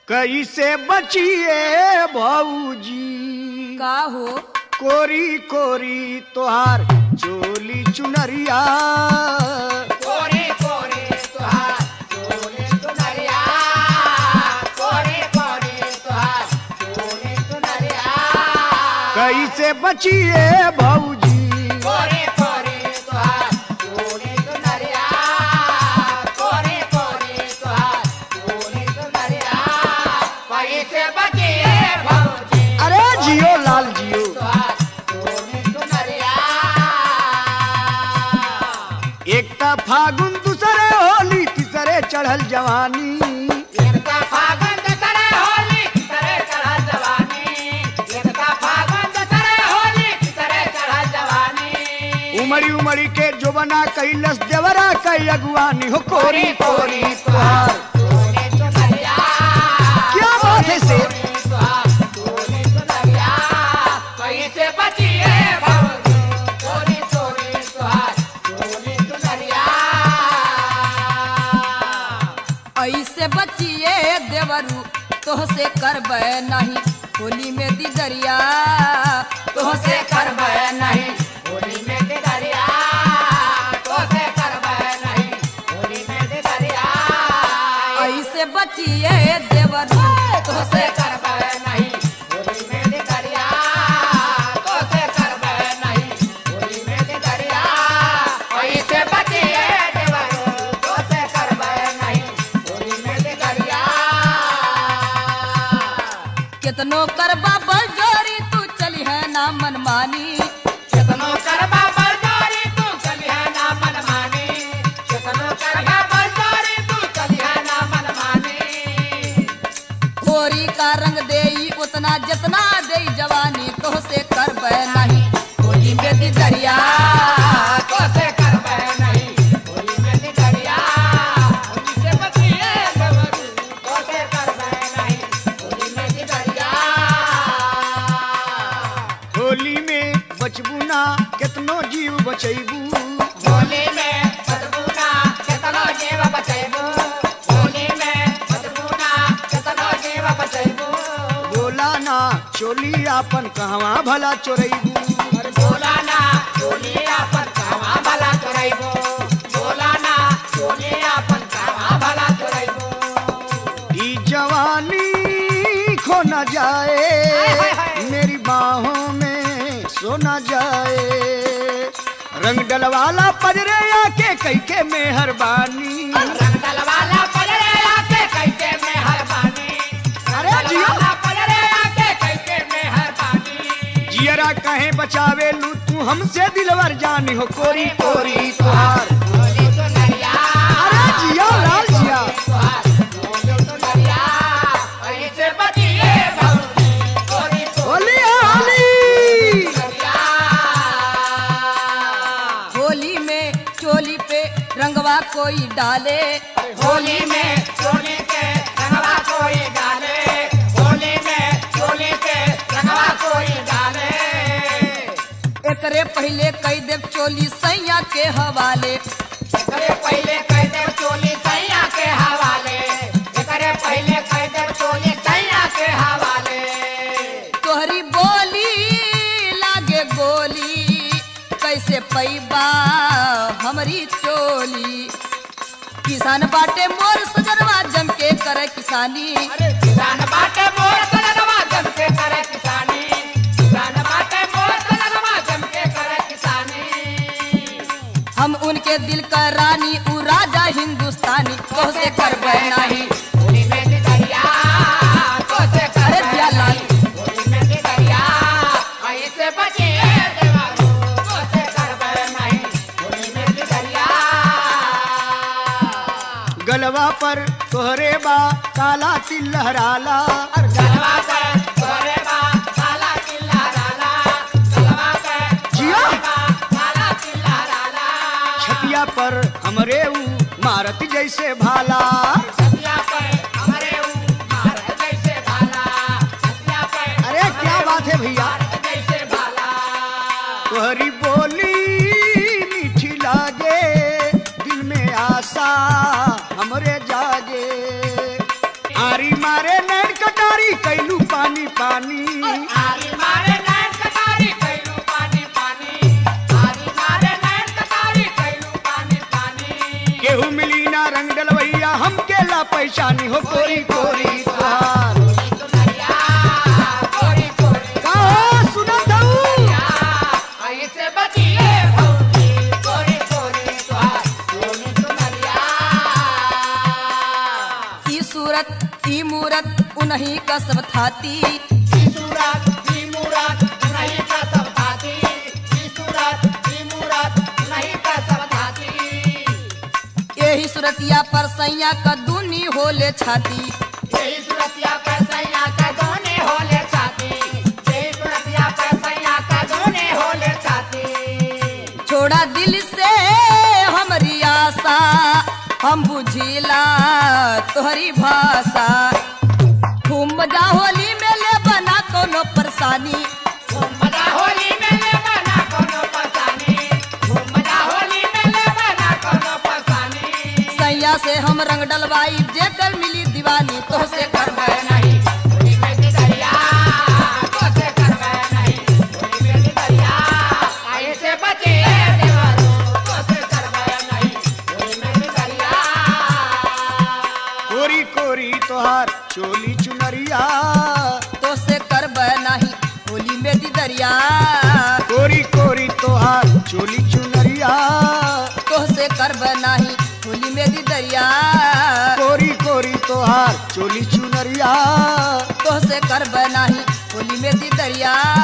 कैसे बचिए भौजी का हो कोरी कोरी तोहार चोली चुनरिया कोरी कोरी तुहार चोली चुनरिया कोरी कोरी तुहार चोली चुनरिया कैसे बचिए भौजी कोरी कोरी तुहार चोली चुनरिया कोरी कोरी तुहार चोली चुनरिया कैसे बचिए भौजी अरे जियो लाल जियो तुहार चोली चुनरिया एक ता फागुन दूसरे होली तीसरे चढ़ल जवानी एकता फागुन दसरे होली तीसरे चढ़ा जवानी एकता फागुन दसरे होली तीसरे चढ़ा जवानी उमड़ी उमड़ी के जो बना कैलस देवरा कई अगुवानी हो कोरी कोरी तोहार चोली चुनरिया क्या बात है से चोली चुनरिया कैसे बचिए भौजी चोरी चोरी तुहार चोली चुनरिया ऐसे बचिए देवरू तोहसे करबे नहीं होली में दिदरिया तोहसे करबे नहीं होली में दिदरिया तोहसे करबे नहीं होली में दिदरिया ऐसे बचिए देवरू तोहसे करबे नहीं होली में दिदरिया तोहसे करबे नहीं होली में दिदरिया ऐसे बचिए देवरू तोहसे करबे नहीं होली में दिदरिया कितनो करबा बलजोरी तू चली है ना मनमानी कितनो करबा बलजोरी तू चलिया ना मनमानी कितनो करबा बलजोरी तू चलिया ना मनमानी गोरी का रंग देई उतना जितना देई जवानी तोहसे करबे नहीं होली में दिदरिया तोहसे करबे नहीं होली में दिदरिया होली से बचिए देवरू तोहसे करबे नहीं होली में दिदरिया होली में बचबू ना कितनो जीव बचैबू होली में बदबूना कितनो जीव बचैबू होली में बदबूना कितनो जीव बचैबू बोला ना चोली आपन कहवा भला चोरैबू बोलाना चोलिया पर कावा भला चोरैबो बोलाना चोलिया पर कावा भला चोरैबो ई जवानी खो न जाए मेरी बाहों में सो न जाए रंग डलवाला पजरे आके कई के मेहरबानी रंगल वाला पलरे आके कैसे मेहरबानी अरे जियो। वाला पलरे आके कैसे मेहरबानी जियरा कहे बचावे लू तू हमसे दिलवर जानी हो कोरी कोरी तुहार होली चुनरिया अरे जिया लाल जिया तुहार होली चुनरिया ऐसे बचिए भौजी होली होली होली चुनरिया होली में चोली पे रंगवा कोई डाले होली में चोली के रंगवा कोई डाले होली में चोली के रंगवा कोई डाले एकरे पहले कई देव चोली सैया के हवाले करे पहले कह दे चोली सैया के हवाले करे पहले कह दे चोली सैया के हवाले तोहरी बोली लागे गोली कैसे पैबा हमरी चोली किसान बाटे मोर सजनवा जम के करे किसानी किसान बाटे मोर सजनवा जम के करे किसानी किसान बाटे मोर सजनवा जम के करे किसानी हम उनके दिल का रानी उ राजा हिंदुस्तानी तोहसे करबे नहीं होली में दिदरिया तोसे अरे दिया लाल होली में दिदरिया ऐसे बचिए देवरू तोसे करबे नहीं होली में दिदरिया गलवा पर तोहरे बा काला तिल लहराला गलवा पे तोरे बा काला किला राला गलवा पे जिया। तोरे बा काला किला राला छतिया पर हमरे ऊ मारत जैसे भाला छतिया पे हमरे मार जैसे भाला छतिया पे अरे क्या बात है भैया मार जैसे भाला तोहरी बोली मीठी लागे दिल में आशा हमरे जागे आरी मारे नहीं पहचानी हो कोरी कोरी तुहार चुनरिया कोरी कोरी का हो सुना था ऐसे बचिए भौजी कोरी कोरी तुहार चोली चुनरिया ई सूरत ई मूरत उन्हीं का सब थाती ई सूरत ई मूरत नहीं का सब धाती ई सूरत ई मूरत नहीं का सब धाती यही सूरतिया पर सैया का दूनी होले छाती यही सूरतिया पर सैया का दोने होले छाती यही सूरतिया पर सैया का दोने होले छाती छोड़ा दिल से हमारी आशा हम बुझिला तोहरी भाषा खूब मजा होली में ले बना कोनो परेशानी मजा होली में ले बना कोनो परेशानी मजा होली में ले बना कोनो परेशानी सैया से हम रंग डलवाई जेकर मिली दीवानी तो से करबे नहीं होली में दरिया तो से करबे नहीं होली में दरिया ऐसे बचे देवरो तो से करबे नहीं होली में दरिया कोरी कोरी तुहार चोली चुनरिया तो से करबे नहीं होली में दी दरिया कोरी कोरी तुहार चोली चुनरिया तो से करबे नहीं होली में दी दरिया कोरी कोरी तुहार चोली चुनरिया तो से करबे नहीं होली में दी दरिया